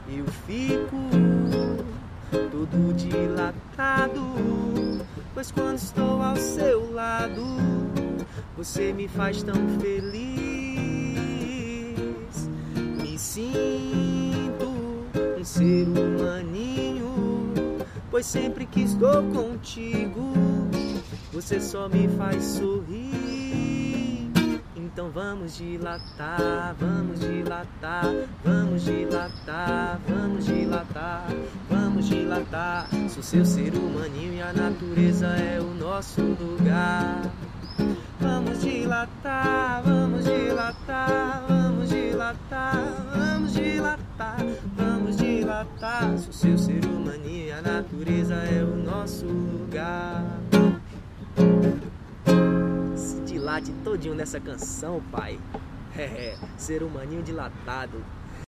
eu fico todo dilatado, pois quando estou ao seu lado, você me faz tão feliz. Me sinto um ser humaninho, pois sempre que estou contigo, você só me faz sorrir. Então vamos dilatar, vamos dilatar, vamos dilatar, vamos dilatar, vamos dilatar. Sou seu ser humaninho e a natureza é o nosso lugar. Vamos dilatar, vamos dilatar, vamos dilatar, vamos dilatar, vamos dilatar. Sou seu ser humaninho e a natureza é o nosso lugar. Se dilate todinho nessa canção, pai. Ser humaninho dilatado.